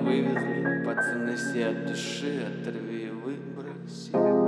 вывезли. Пацаны все от души, оторви и выброси.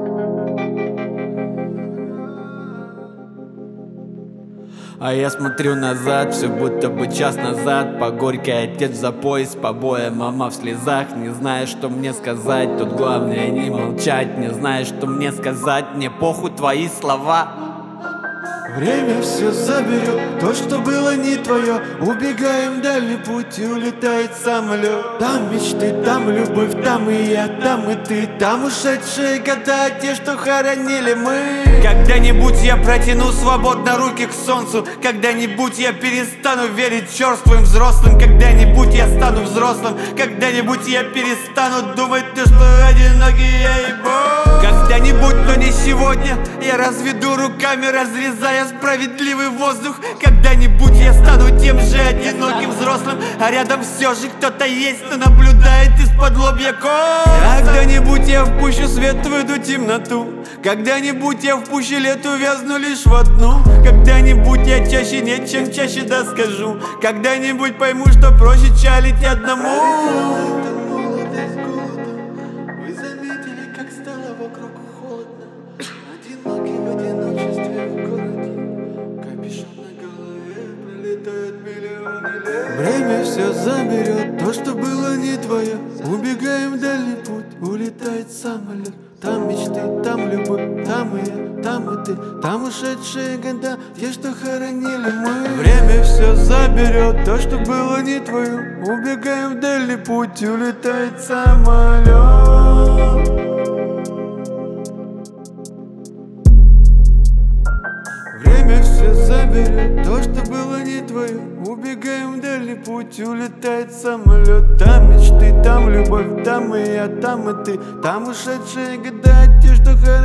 А я смотрю назад, все будто бы час назад. По горькой отец за пояс, по боя мама в слезах. Не знаю, что мне сказать, тут главное не молчать. Не знаю, что мне сказать, мне похуй твои слова. Время все заберет, то, что было не твое. Убегаем в дальний путь, и улетает самолет. Там мечты, там любовь, там и я, там и ты. Там ушедшие года, те, что хоронили мы. Когда-нибудь я протяну свободно руки к солнцу. Когда-нибудь я перестану верить черствым взрослым. Когда-нибудь я стану взрослым. Когда-нибудь я перестану думать, ты что одинокий, я ебу. Когда-нибудь, но не сегодня, я разведу руками, разрезая справедливый воздух. Когда-нибудь я стану тем же одиноким взрослым, а рядом все же кто-то есть, кто наблюдает из-под лобья косо. Когда-нибудь я впущу свет в эту темноту. Когда-нибудь я в пуще лету вязну лишь в одну. Когда-нибудь я чаще нет, чем чаще да скажу. Когда-нибудь пойму, что проще чалить одному. Вы заметили, как стало вокруг холодно. Одинокий в одиночестве в городе. Капюшон на голове, пролетают миллионы лет. Время все заберет, то, что было не твое. Убегаем в дальний путь, улетает самолет. Там мечты, там любовь, там и я, там и ты. Там ушедшие года, те, что хоронили мы. Время все заберет, то, что было не твое. Убегаем в дальний путь, улетает самолет. Время все заберет, то, что было не твое. Убегаем в дальний путь, улетает самолет. Там мечты, там любовь, там и я, там и ты. Там ушедшие года, те, что хоронили.